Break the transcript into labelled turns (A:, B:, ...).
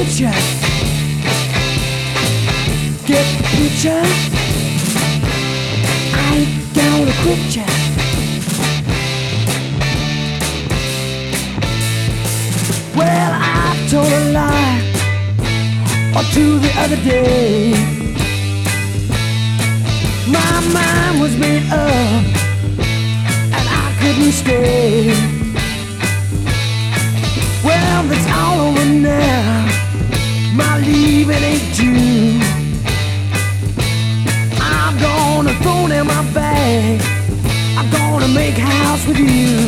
A: picture? Get the picture? I ain't gonna quit ya. Well, I told a lie or two the other day. My mind was made up and I couldn't stay. Well, that's all over now. My leaving ain't due. I'm gonna throw down my bag. I'm gonna make house with you.